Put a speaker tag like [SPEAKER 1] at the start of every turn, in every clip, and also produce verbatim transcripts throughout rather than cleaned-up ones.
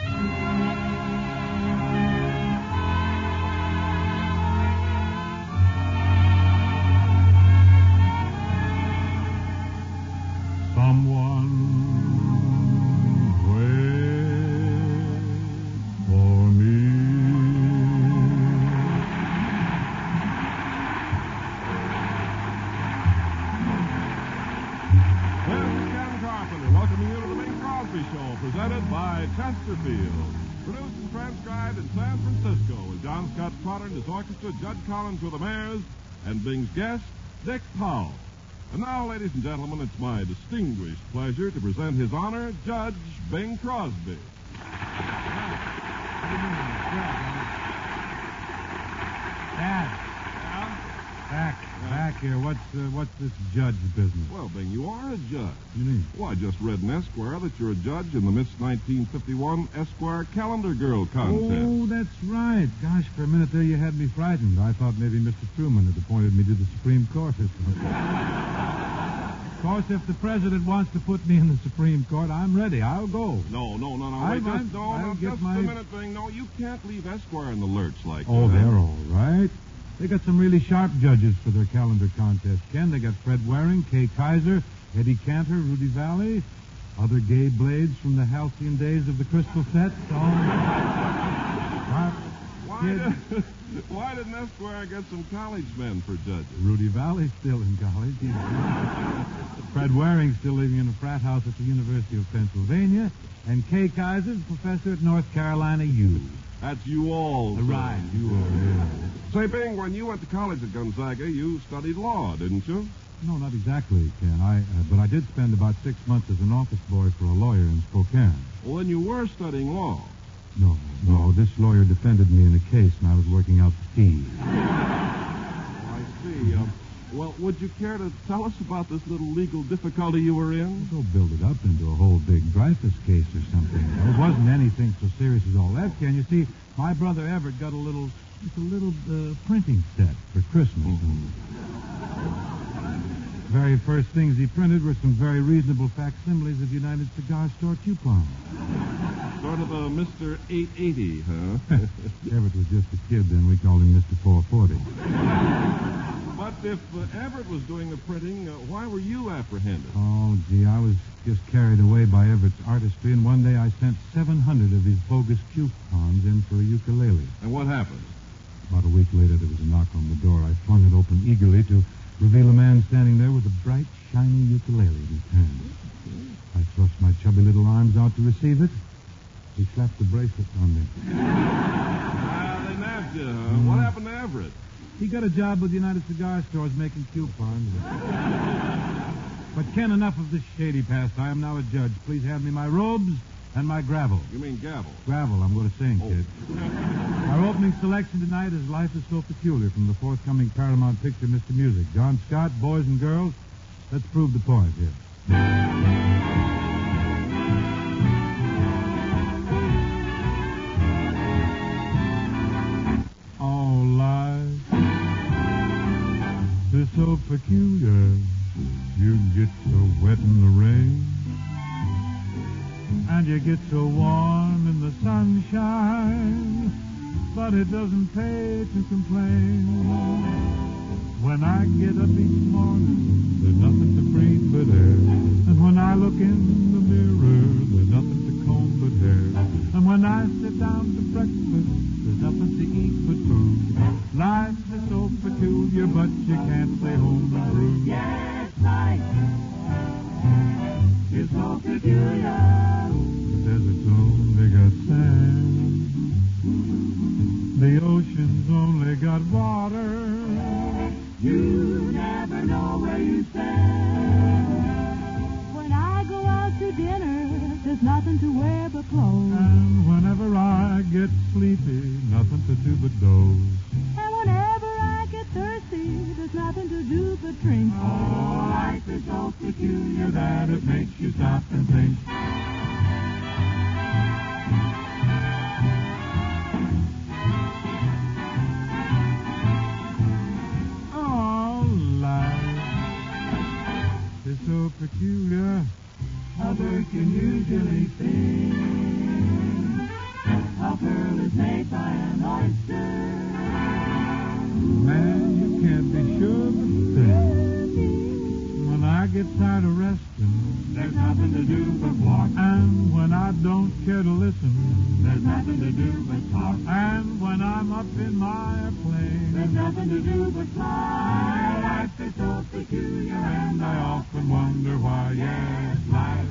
[SPEAKER 1] Presented by Chesterfield. Produced and transcribed in San Francisco with John Scott Trotter and his orchestra, Judd Collins with the Mares, and Bing's guest, Dick Powell. And now, ladies and gentlemen, it's my distinguished pleasure to present His Honor, Judge Bing Crosby.
[SPEAKER 2] Dad. Back, back here. What's uh, what's this judge business?
[SPEAKER 1] Well, Bing, you are a judge.
[SPEAKER 2] You mean?
[SPEAKER 1] Well, I just read in Esquire that you're a judge in the Miss nineteen fifty-one Esquire Calendar Girl contest.
[SPEAKER 2] Oh, that's right. Gosh, for a minute there you had me frightened. I thought maybe Mister Truman had appointed me to the Supreme Court or something. Of course, if the president wants to put me in the Supreme Court, I'm ready. I'll go.
[SPEAKER 1] No, no, no, no.
[SPEAKER 2] I,
[SPEAKER 1] Wait, just,
[SPEAKER 2] I'm,
[SPEAKER 1] no,
[SPEAKER 2] I'll
[SPEAKER 1] no,
[SPEAKER 2] get
[SPEAKER 1] just
[SPEAKER 2] my...
[SPEAKER 1] a minute, Bing. No, you can't leave Esquire in the lurch like
[SPEAKER 2] oh,
[SPEAKER 1] that.
[SPEAKER 2] Oh, they're all right. They got some really sharp judges for their calendar contest, Ken. They got Fred Waring, Kay Kaiser, Eddie Cantor, Rudy Valley, other gay blades from the halcyon days of the Crystal Set. All
[SPEAKER 1] why, did, why didn't Esquire get some college men for judges?
[SPEAKER 2] Rudy Valley's still in college. He's, Fred Waring's still living in a frat house at the University of Pennsylvania, and Kay Kaiser's a professor at North Carolina U.
[SPEAKER 1] That's you all.
[SPEAKER 2] Right, you all, yeah.
[SPEAKER 1] Say, Bing, when you went to college at Gonzaga, you studied law, didn't you?
[SPEAKER 2] No, not exactly, Ken. I, uh, but I did spend about six months as an office boy for a lawyer in Spokane.
[SPEAKER 1] Well, then you were studying law.
[SPEAKER 2] No, no, this lawyer defended me in a case, and I was working out the fees.
[SPEAKER 1] Oh, I see. Um, well, would you care to tell us about this little legal difficulty you were in?
[SPEAKER 2] Don't build it up into a whole big Dreyfus case or something. It wasn't anything so serious as all that, Ken. You see, my brother Everett got a little, just a little uh, printing set for Christmas.
[SPEAKER 1] Mm-hmm.
[SPEAKER 2] The very first things he printed were some very reasonable facsimiles of United Cigar Store coupons.
[SPEAKER 1] Sort of a Mister eight eighty, huh?
[SPEAKER 2] Everett was just a kid then. We called him Mister four forty.
[SPEAKER 1] But if uh, Everett was doing the printing, uh, why were you apprehended?
[SPEAKER 2] Oh, gee, I was just carried away by Everett's artistry, and one day I sent seven hundred of his bogus coupons in for a ukulele.
[SPEAKER 1] And what happened?
[SPEAKER 2] About a week later, there was a knock on the door. I flung it open eagerly to reveal a man standing there with a bright, shiny ukulele in his hand. I thrust my chubby little arms out to receive it. He slapped the bracelet on me.
[SPEAKER 1] Ah, they nabbed you, huh? Mm. What happened to Everett?
[SPEAKER 2] He got a job with United Cigar Stores making coupons. But, Ken, enough of this shady past. I am now a judge. Please hand me my robes and my gravel.
[SPEAKER 1] You mean gavel?
[SPEAKER 2] Gravel, I'm going to sing,
[SPEAKER 1] oh.
[SPEAKER 2] kid. Our opening selection tonight is Life is So Peculiar from the forthcoming Paramount picture, Mister Music. John Scott, boys and girls, let's prove the point here. Oh, life is so peculiar. You get so wet in the rain, and you get so warm in the sunshine, but it doesn't pay to complain. When I get up each morning, there's nothing to breathe but air, and when I look in the mirror, there's nothing to comb but hair, and when I sit down to breakfast, there's nothing to eat but food. Life is so peculiar, but you can't stay home and brood.
[SPEAKER 3] Yes, life is so peculiar.
[SPEAKER 2] The desert's only got sand. The ocean's only got water.
[SPEAKER 3] You never know where you stand. When I go out to dinner, there's nothing to wear but clothes.
[SPEAKER 2] And whenever I get sleepy, nothing to do but doze.
[SPEAKER 3] And whenever I get thirsty, there's nothing to do but drink.
[SPEAKER 2] Oh, life is so peculiar that it makes you stop and think. Oh, life is so peculiar,
[SPEAKER 3] Others can usually think.
[SPEAKER 2] listen.
[SPEAKER 4] There's nothing to do but talk.
[SPEAKER 2] And when I'm up in my plane,
[SPEAKER 4] There's nothing to do but fly. Life is so peculiar, and I often wonder why. Yes, life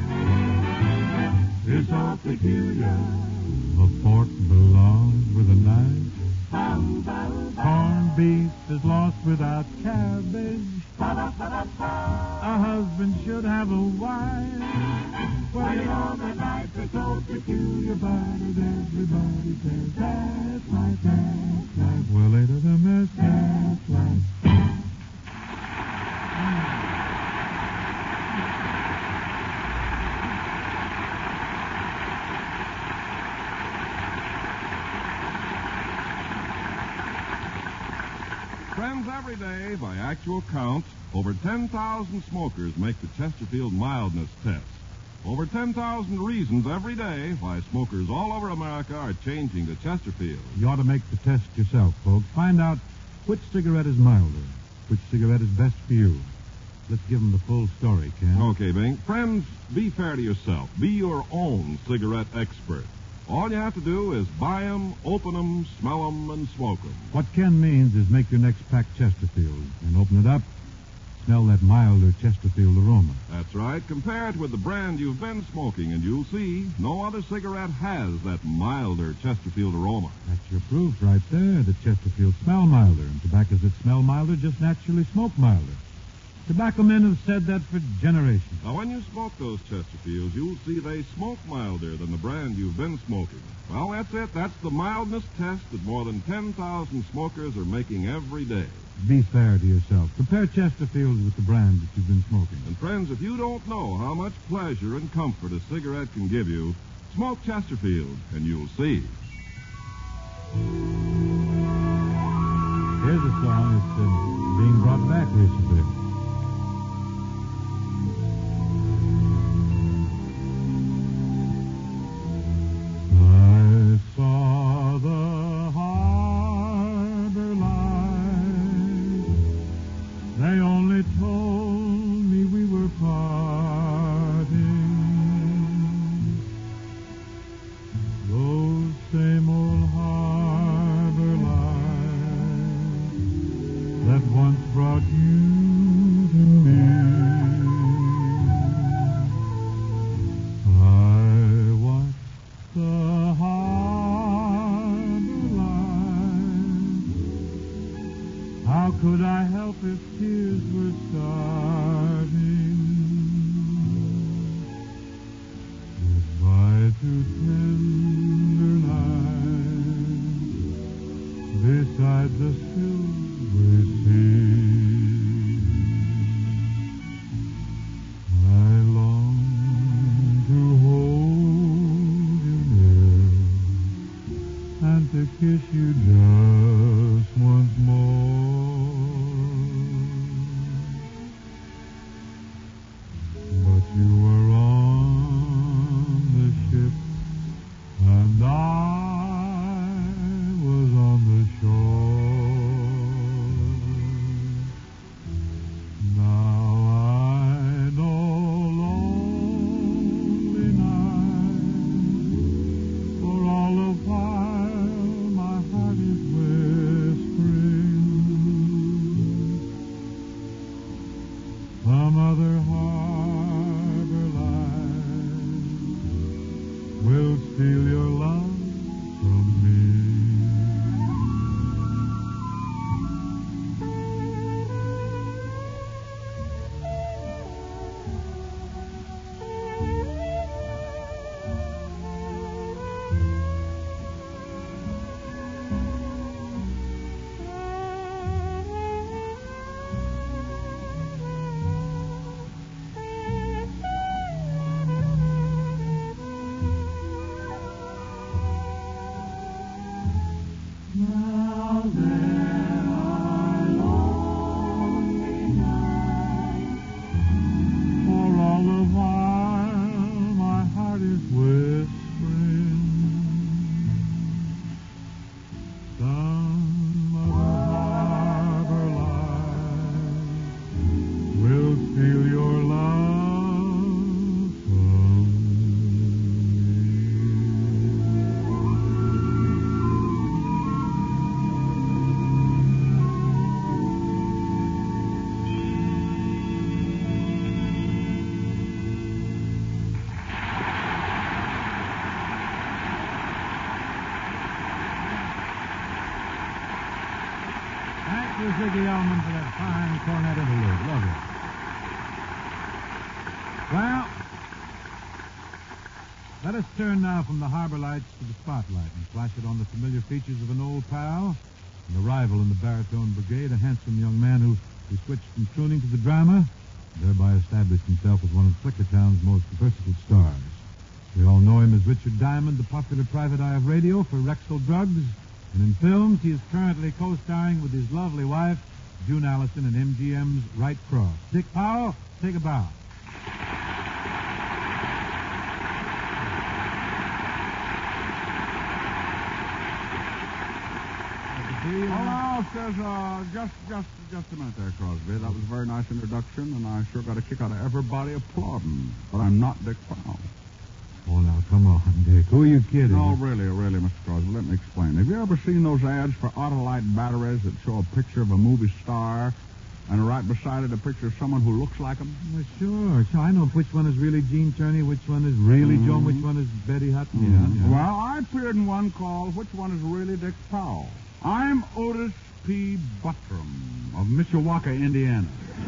[SPEAKER 4] is so peculiar.
[SPEAKER 2] a fork belongs with a knife.
[SPEAKER 4] Bow, bow, bow.
[SPEAKER 2] Corned beef is lost without cabbage.
[SPEAKER 4] Ba, ba, ba, ba, ba.
[SPEAKER 2] A husband should have a wife.
[SPEAKER 4] Well, you know that life is so peculiar, but as everybody says, that's life, that's life,
[SPEAKER 2] Well, ain't it a mess?
[SPEAKER 4] that's life.
[SPEAKER 1] Friends, every day, by actual count, over ten thousand smokers make the Chesterfield mildness test. Over ten thousand reasons every day why smokers all over America are changing to Chesterfield.
[SPEAKER 2] You ought to make the test yourself, folks. Find out which cigarette is milder, which cigarette is best for you. Let's give them the full story, Ken.
[SPEAKER 1] Okay, Bing. Friends, be fair to yourself. Be your own cigarette expert. All you have to do is buy 'em, open 'em, smell 'em, and smoke 'em.
[SPEAKER 2] What Ken means is make your next pack Chesterfield and open it up. Smell that milder Chesterfield aroma.
[SPEAKER 1] That's right. Compare it with the brand you've been smoking, and you'll see no other cigarette has that milder Chesterfield aroma.
[SPEAKER 2] That's your proof right there that Chesterfield smell milder, and tobaccos that smell milder just naturally smoke milder. Tobacco men have said that for generations.
[SPEAKER 1] Now, when you smoke those Chesterfields, you'll see they smoke milder than the brand you've been smoking. Well, that's it. That's the mildness test that more than ten thousand smokers are making every day.
[SPEAKER 2] Be fair to yourself. Compare Chesterfield with the brand that you've been smoking.
[SPEAKER 1] And, friends, if you don't know how much pleasure and comfort a cigarette can give you, smoke Chesterfield, and you'll see.
[SPEAKER 2] Here's a song that's uh, being brought back recently. I saw the harbor lights. They only told me we were parting. Those same old harbor lights that once brought you to me. I watched the harbor lights. How could I help if tears were starting? Goodbye to tender nights beside the silver sea. I long to hold you near and to kiss you just once more. But you were on the ship and I was on the shore. Now I know lonely nights, for all the while my heart is whispering. Some other harbor light will steal your love from me. you, Ziggy Elman, for that fine cornet interlude. Lovely. Well, let us turn now from the harbor lights to the spotlight and flash it on the familiar features of an old pal, an arrival in the baritone brigade, a handsome young man who, who switched from crooning to the drama, thereby established himself as one of Flickertown's most versatile stars. We all know him as Richard Diamond, the popular private eye of radio for Rexall Drugs, and in films he is currently co-starring with his lovely wife, June Allison, in M G M's Right Cross. Dick Powell, take a bow.
[SPEAKER 5] Hello, says, uh, just, just, just a minute there, Crosby. That was a very nice introduction, and I sure got a kick out of everybody applauding. But I'm not Dick Powell.
[SPEAKER 2] Oh, now, come on, Dick. Who are you kidding?
[SPEAKER 5] No, really, really, Mister Crosby, let me explain. Have you ever seen those ads for Autolite batteries that show a picture of a movie star, and right beside it a picture of someone who looks like him?
[SPEAKER 2] Well, sure, sure. I know which one is really Gene Turney, which one is really
[SPEAKER 5] Mm-hmm.
[SPEAKER 2] Joan, which one is Betty Hutton.
[SPEAKER 5] Mm.
[SPEAKER 2] Yeah, yeah.
[SPEAKER 5] Well, I appeared in one called Which One is Really Dick Powell? I'm Otis P. Buttram of Mishawaka, Indiana.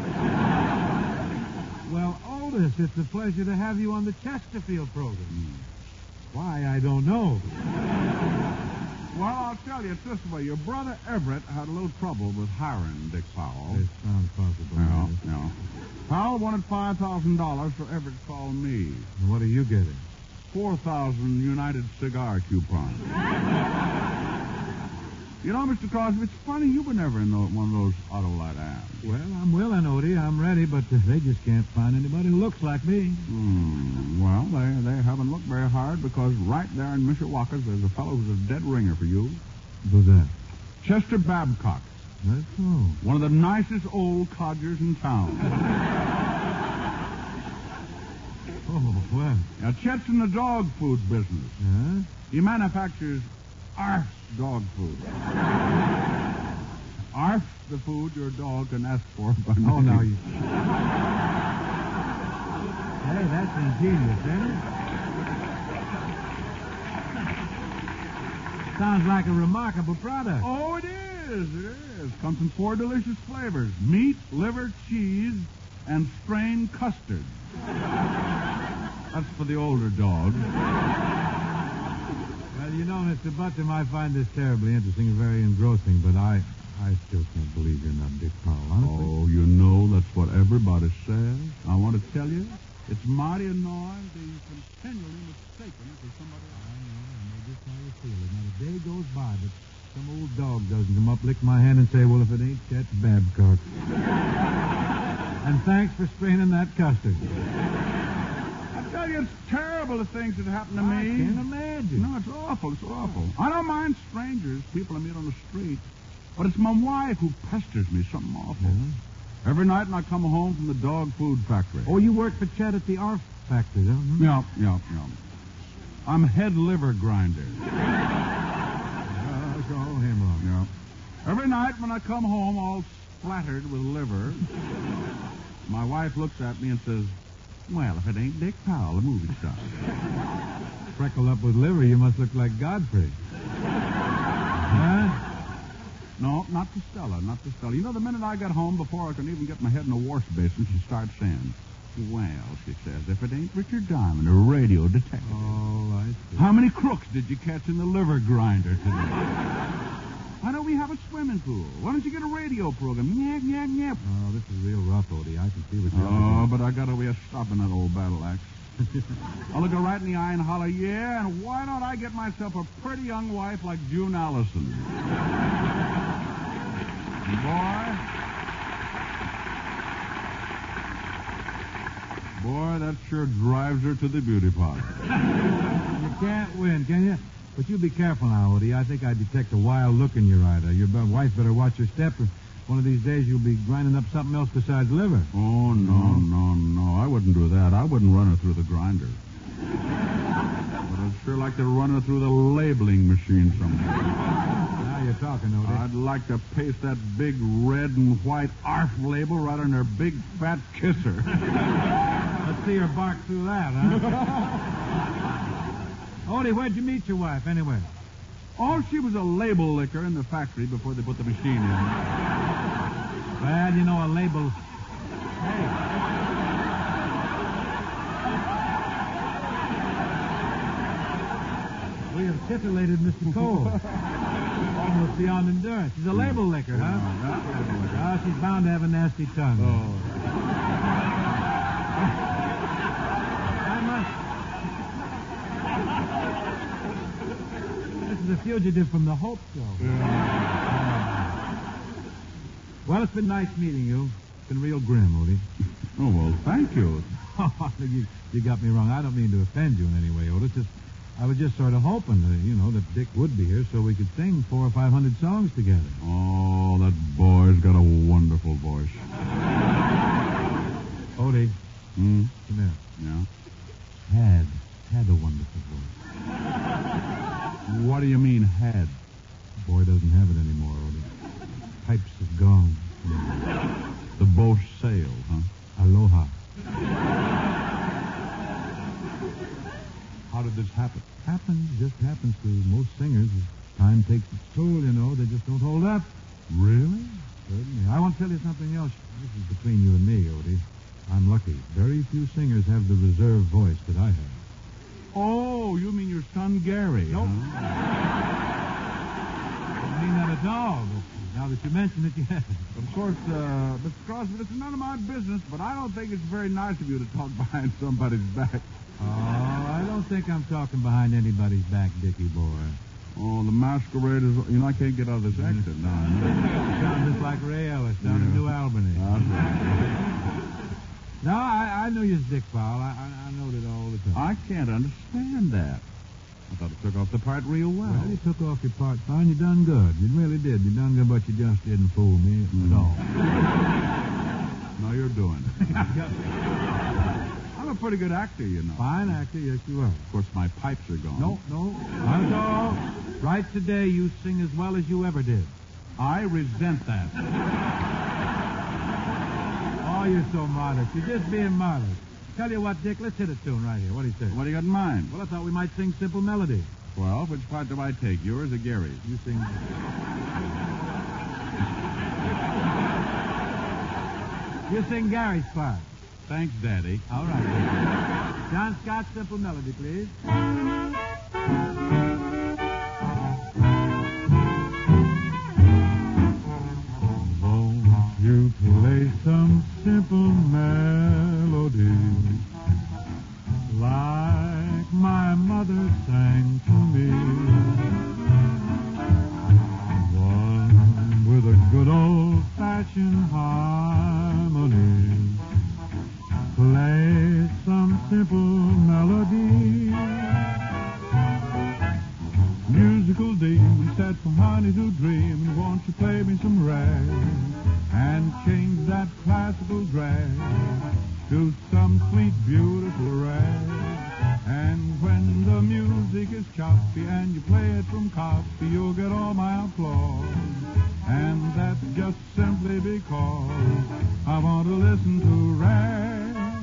[SPEAKER 2] Well, Otis, it's a pleasure to have you on the Chesterfield program. Why, I don't know.
[SPEAKER 5] Well, I'll tell you, it's this way. Your brother Everett had a little trouble with hiring Dick Powell.
[SPEAKER 2] It sounds possible.
[SPEAKER 5] No,
[SPEAKER 2] Otis.
[SPEAKER 5] no. Powell wanted five thousand dollars, so Everett called me.
[SPEAKER 2] And what are you getting?
[SPEAKER 5] four thousand United Cigar coupons. You know, Mister Crosby, it's funny you were never in the, one of those Autolite ads.
[SPEAKER 2] Well, I'm willing, Odie. I'm ready, but uh, they just can't find anybody who looks like me.
[SPEAKER 5] Hmm. Well, they, they haven't looked very hard because right there in Mishawaka, there's a fellow who's a dead ringer for you.
[SPEAKER 2] Who's that?
[SPEAKER 5] Chester Babcock.
[SPEAKER 2] That's so.
[SPEAKER 5] One of the nicest old codgers in town.
[SPEAKER 2] Oh, well.
[SPEAKER 5] Now, Chet's in the dog food business.
[SPEAKER 2] Huh?
[SPEAKER 5] He manufactures Arf's dog food. Arf's the food your dog can ask for by
[SPEAKER 2] Oh,
[SPEAKER 5] name.
[SPEAKER 2] now you... Hey, that's ingenious, isn't it? Sounds like a remarkable product.
[SPEAKER 5] Oh, it is. It is. Comes in four delicious flavors. Meat, liver, cheese, and strained custard. That's for the older dogs.
[SPEAKER 2] Well, you know, Mister Buttram, I find this terribly interesting and very engrossing, but I I still can't believe you're not Dick Powell, honestly.
[SPEAKER 5] Oh, you know, that's what everybody says. I want to tell you, it's mighty annoying being continually mistaken for somebody else.
[SPEAKER 2] I know, I know just how you feel. Not a day goes by that some old dog doesn't come up, lick my hand, and say, well, if it ain't Chet Babcock. And thanks for straining that custard.
[SPEAKER 5] I tell you, it's terrible the things that happen to
[SPEAKER 2] I
[SPEAKER 5] me.
[SPEAKER 2] can't imagine.
[SPEAKER 5] No, it's awful. It's awful. I don't mind strangers, people I meet on the street, but it's my wife who pesters me something awful.
[SPEAKER 2] Yeah?
[SPEAKER 5] Every night when I come home from the dog food factory.
[SPEAKER 2] Oh, you work for Chet at the Arf factory, huh? Hmm?
[SPEAKER 5] Yeah, yeah, yeah. I'm head liver grinder.
[SPEAKER 2] Uh, so him on.
[SPEAKER 5] Yeah. Every night when I come home all splattered with liver, my wife looks at me and says, well, if it ain't Dick Powell, the movie star.
[SPEAKER 2] Freckled up with liver, you must look like Godfrey. Huh?
[SPEAKER 5] No, not to Stella, not to Stella. You know, the minute I get home, before I can even get my head in the wash basin, she starts saying, well, she says, if it ain't Richard Diamond, a radio detective.
[SPEAKER 2] Oh, I see.
[SPEAKER 5] How many crooks did you catch in the liver grinder today? Why don't we have a swimming pool? Why don't you get a radio program? Yep, yep, yep.
[SPEAKER 2] Oh, this is real rough, Odie. I can see what you're
[SPEAKER 5] Oh,
[SPEAKER 2] up
[SPEAKER 5] but I got a way of stopping that old battle axe. I'll look her right in the eye and holler, yeah, and why don't I get myself a pretty young wife like June Allison? Boy, boy, that sure drives her to the beauty parlor.
[SPEAKER 2] You can't win, can you? But you be careful now, Odie. I think I detect a wild look in your eye. there. Your be- wife better watch her step. One of these days you'll be grinding up something else besides liver.
[SPEAKER 5] Oh, no, no, no. I wouldn't do that. I wouldn't run her through the grinder. But I'd sure like to run her through the labeling machine somewhere.
[SPEAKER 2] Now you're talking, Odie.
[SPEAKER 5] I'd like to paste that big red and white A R F label right on her big fat kisser.
[SPEAKER 2] Let's see her bark through that, huh? Odie, where'd you meet your wife, anyway?
[SPEAKER 5] Oh, she was a label licker in the factory before they put the machine in.
[SPEAKER 2] Well, you know, a label... Hey. We have titillated Mister Cole. Almost beyond endurance. She's a label licker, huh?
[SPEAKER 5] Oh, that's a label licker.
[SPEAKER 2] Ah, she's bound to have a nasty tongue.
[SPEAKER 5] Oh.
[SPEAKER 2] I must... This is a fugitive from the Hope Show. Well, it's been nice meeting you. It's been real grim, Odie.
[SPEAKER 5] Oh, well, thank you.
[SPEAKER 2] you, you got me wrong. I don't mean to offend you in any way, Otis. Just, I was just sort of hoping, that, you know, that Dick would be here so we could sing four or five hundred songs together.
[SPEAKER 5] Oh, that boy's got a wonderful voice.
[SPEAKER 2] Odie,
[SPEAKER 5] Hmm?
[SPEAKER 2] come here.
[SPEAKER 5] Yeah?
[SPEAKER 2] Had, had a wonderful voice.
[SPEAKER 5] What do you mean, had?
[SPEAKER 2] The boy doesn't have it anymore, Odie. Pipes have gone.
[SPEAKER 5] The boat sailed, huh?
[SPEAKER 2] Aloha.
[SPEAKER 5] How did this happen?
[SPEAKER 2] Happens, just happens to most singers. As time takes its toll, you know, they just don't hold up.
[SPEAKER 5] Really?
[SPEAKER 2] Certainly. I want to tell you something else. This is between you and me, Odie. I'm lucky. Very few singers have the reserve voice that I have.
[SPEAKER 5] Oh, you mean your son Gary?
[SPEAKER 2] Nope.
[SPEAKER 5] Huh?
[SPEAKER 2] I don't mean that at all, but now that you mention it, yes.
[SPEAKER 5] Of course, uh, Mister Crosby, it's none of my business, but I don't think it's very nice of you to talk behind somebody's back.
[SPEAKER 2] Oh, I don't think I'm talking behind anybody's back, Dickie boy.
[SPEAKER 5] Oh, the masquerade is... You know, I can't get out of this exit now.
[SPEAKER 2] You sound just like Ray Ellis down in
[SPEAKER 5] Yeah.
[SPEAKER 2] New Albany.
[SPEAKER 5] That's right.
[SPEAKER 2] No, I, I knew you was Dick Powell. I, I, I knowed it all the time.
[SPEAKER 5] I can't understand that. I thought it took off the part real well.
[SPEAKER 2] Well, you took off your part fine. You done good. You really did. You done good, but you just didn't fool me at all.
[SPEAKER 5] Now you're doing it. I'm a pretty good actor, you know.
[SPEAKER 2] Fine actor, yes you are.
[SPEAKER 5] Of course, my pipes are gone.
[SPEAKER 2] No, no, not at all. Right today, you sing as well as you ever did.
[SPEAKER 5] I resent that.
[SPEAKER 2] Oh, you're so modest. You're just being modest. Tell you what, Dick, let's hit a tune right here. What do you say?
[SPEAKER 5] What do you got in mind?
[SPEAKER 2] Well, I thought we might sing Simple Melody.
[SPEAKER 5] Well, which part do I take? Yours or Gary's?
[SPEAKER 2] You sing... You sing Gary's part.
[SPEAKER 5] Thanks, Daddy.
[SPEAKER 2] All right. John Scott, Simple Melody, please. Won't you play some simple melody like my mother sang to me? One with a good old-fashioned harmony. Play some simple melody. Musical D, we set from honey to dream. And won't you play me some rag and change that classical drag to some sweet, beautiful rag? And when the music is choppy and you play it from copy, you'll get all my applause. And that's just simply because I want to listen to rag.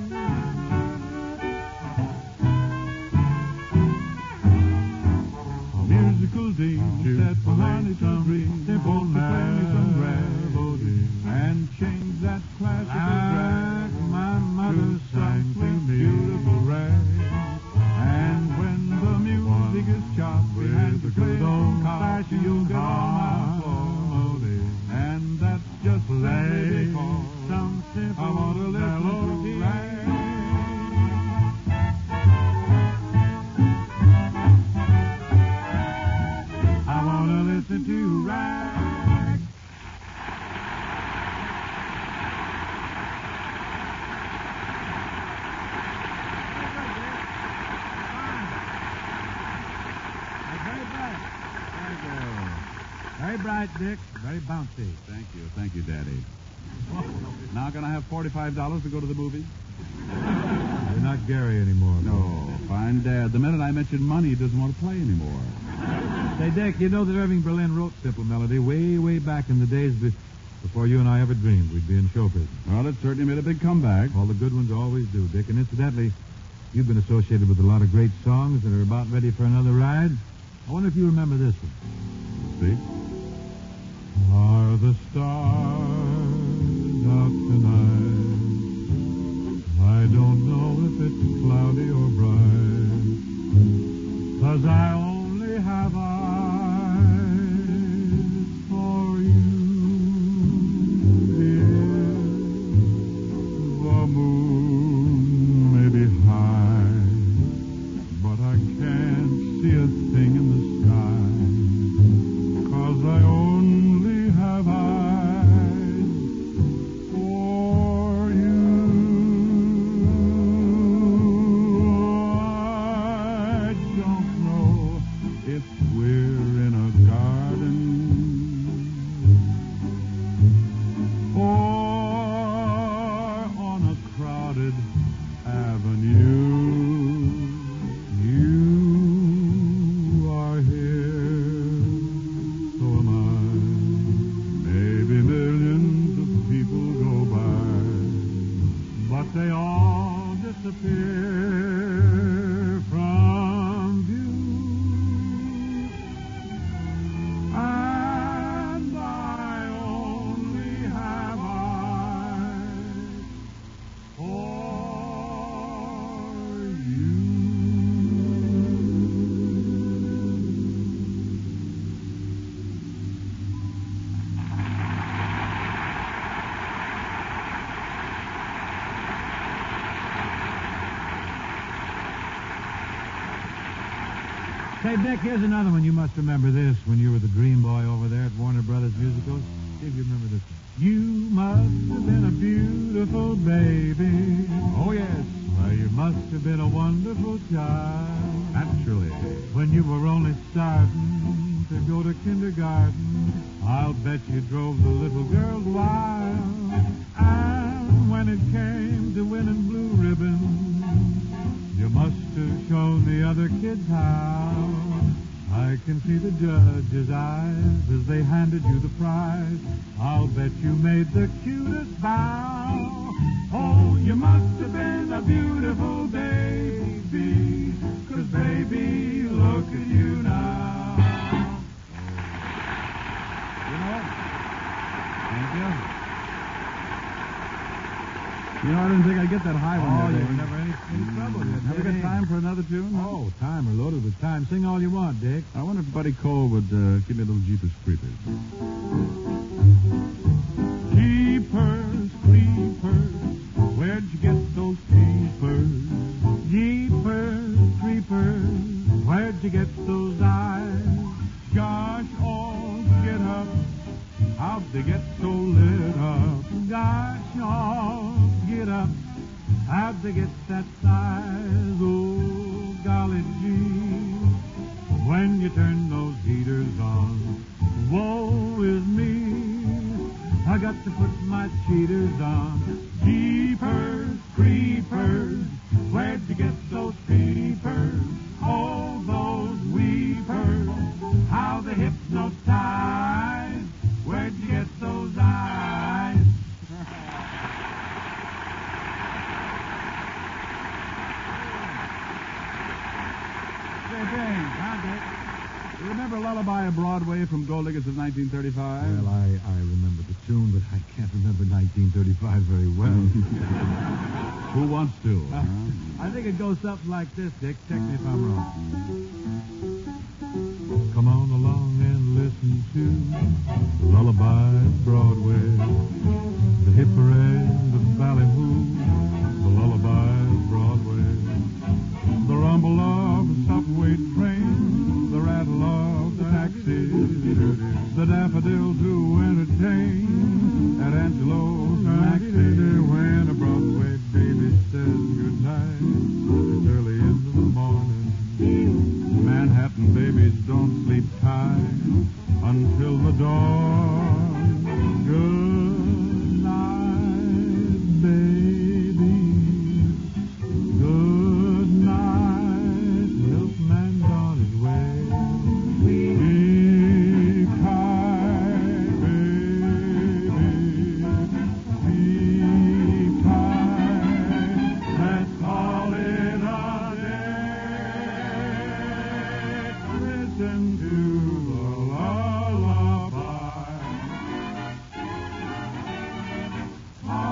[SPEAKER 2] Musical D, set for honey to dream. Simple melody, and change that classical drag my mother sang to me. Beautiful rag. And when the music is choppy and the good old copy, you'll get all my applause. And that's just simply because some simple I want to listen to rag. Listen to rag. Very bright. Very bright, Dick. Very bouncy.
[SPEAKER 5] Thank you. Thank you, Daddy. Now can I have forty-five dollars to go to the movies?
[SPEAKER 2] You're not Gary anymore.
[SPEAKER 5] No. Fine, Dad. The minute I mention money, he doesn't want to play anymore.
[SPEAKER 2] Say, Dick, you know that Irving Berlin wrote Simple Melody way, way back in the days be- before you and I ever dreamed we'd be in show business.
[SPEAKER 5] Well, it certainly made a big comeback.
[SPEAKER 2] All the good ones always do, Dick. And incidentally, you've been associated with a lot of great songs that are about ready for another ride. I wonder if you remember this one.
[SPEAKER 5] See?
[SPEAKER 2] Are the stars out tonight. I don't know if it's cloudy or bright, 'cause I only have eyes for you, dear. The moon may be high, but I can't see a thing in the sky, 'cause I only have eyes for you. I don't know if we're in a garden or on a crowded avenue. You are here, so am I. Maybe millions of people go by, but they all disappear from view. And I only have eyes for you.
[SPEAKER 6] Say, Dick, here's another one. You must remember this when you were the Green Boy over there at Warner Brothers Musicals. See if you remember this one. You must have been a beautiful baby.
[SPEAKER 5] Oh, yes.
[SPEAKER 6] Why, you must have been a wonderful child.
[SPEAKER 5] Naturally.
[SPEAKER 6] When you were only starting to go to kindergarten, I'll bet you drove the little girls wild. And when it came to winning blue ribbons, you must have shown the other kids how. I can see the judge's eyes as they handed you the prize. I'll bet you made the cutest bow. Oh, you must have been a beautiful baby, 'cause baby, look at you now.
[SPEAKER 5] You know? Thank you. You know, I didn't think I'd get that high one.
[SPEAKER 6] Oh,
[SPEAKER 5] there,
[SPEAKER 6] you
[SPEAKER 5] Dave.
[SPEAKER 6] were never any, any trouble. You
[SPEAKER 5] Never got time for another tune?
[SPEAKER 6] Oh, time. We're loaded with time. Sing all you want, Dick.
[SPEAKER 5] I wonder if Buddy Cole would uh, give me a little Jeepers Creepers.
[SPEAKER 2] Jeepers, creepers, where'd you get those peepers?
[SPEAKER 6] Jeepers, creepers, where'd you get those eyes?
[SPEAKER 2] Gosh, all get up, how'd they get so lit up?
[SPEAKER 6] Gosh, all get up. How'd they get that size? Oh, golly gee. When you turn those heaters on, woe is me. I got to put my cheaters on.
[SPEAKER 2] Jeepers, creepers, where'd you get those peepers? Oh, those weepers, how they hypnotize. Where'd you get those eyes?
[SPEAKER 5] Say, James, huh, Dick? You remember Lullaby of Broadway from Gold Diggers of nineteen thirty-five?
[SPEAKER 6] Well, I, I remember the tune, but I can't remember nineteen thirty-five very well.
[SPEAKER 5] Who wants to?
[SPEAKER 6] Uh, I think it goes something like this, Dick. Check me if I'm wrong. Come on along and listen to Lullaby of Broadway, the hip parade, the ballyhoo, the Lullaby of Broadway, the rumble of the subway train, the rattle of the taxi, the daffodils who entertain at Angelo's Maxi. When a Broadway baby says goodnight, it's early in the morning. Manhattan babies don't sleep tight until the dawn. Good night, baby. Good night. Milkman's on his way. Sleep tight, baby. Sleep tight. Let's call it a day. Listen to the lullaby.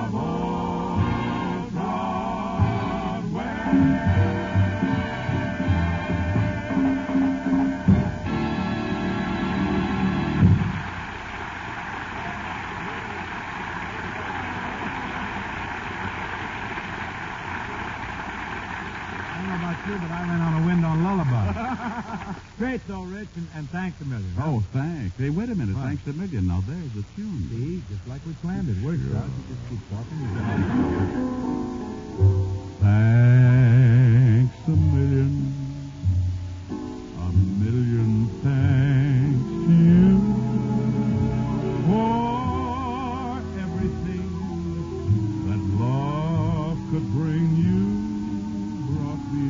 [SPEAKER 2] Great, though, Rich, and, and thanks a million. huh?
[SPEAKER 5] Oh, thanks. Hey, wait a minute.
[SPEAKER 2] What?
[SPEAKER 5] Thanks a million. Now, there's the tune.
[SPEAKER 2] See, just like we planned it. Works out. You just keep talking. You
[SPEAKER 5] Thanks a million. A million thanks to you for everything that love could bring you brought me.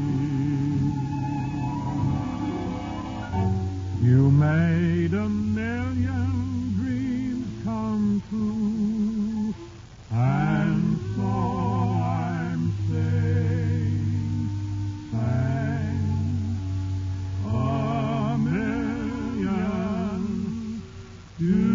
[SPEAKER 5] You made a million dreams come true, and so I'm saying thanks a million to you.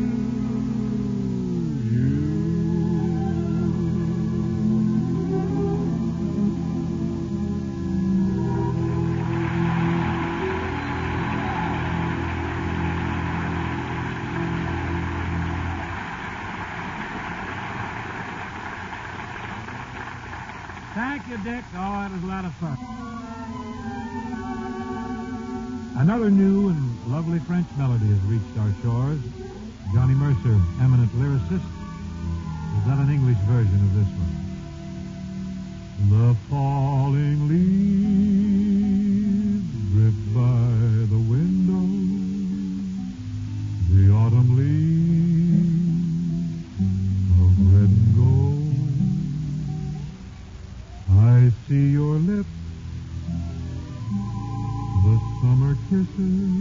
[SPEAKER 2] Thank you, Dick. Oh, that was a lot of fun. Another new and lovely French melody has reached our shores. Johnny Mercer, eminent lyricist, has done an English version of this one. The falling leaves drift by the window. The autumn leaves of red and gold. I see your lips, the summer kisses,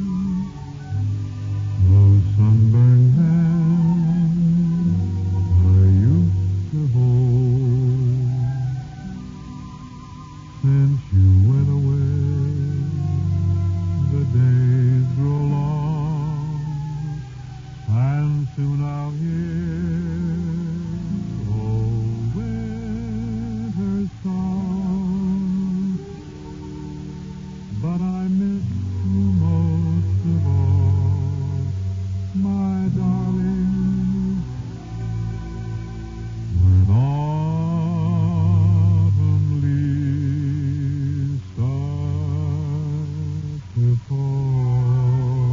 [SPEAKER 2] those sunburned hands I used to hold. Since you went away, the days grow long, and soon I'll hear old winter's song. But I miss you most of all, my darling, when autumn leaves start to fall.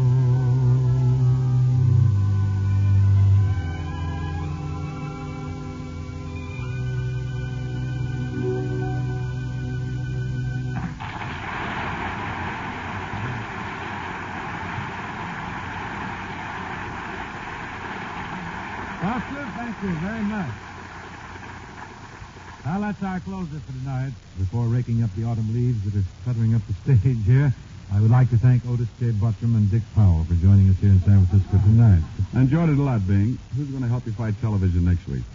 [SPEAKER 2] Buster, thank you very much. Well, that's our closer for tonight. Before raking up the autumn leaves that are cluttering up the stage here, I would like to thank Otis J. Buttram and Dick Powell for joining us here in San Francisco tonight.
[SPEAKER 5] I enjoyed it a lot, Bing. Who's going to help you fight television next week?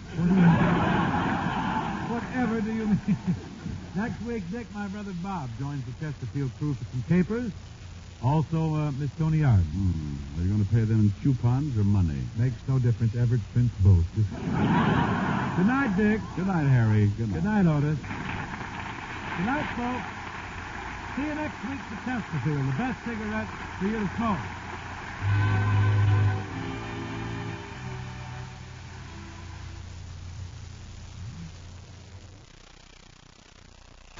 [SPEAKER 2] Whatever do you mean? Next week, Dick, my brother Bob, joins the Chesterfield crew for some capers. Also, uh, Miss Tony Arden.
[SPEAKER 5] Hmm. Are you going to pay them in coupons or money?
[SPEAKER 2] Makes no difference. Everett prints both. Good night, Dick.
[SPEAKER 5] Good night, Harry. Good night.
[SPEAKER 2] Good night, Otis. Good night, folks. See you next week for Chesterfield, the best cigarette for you to smoke.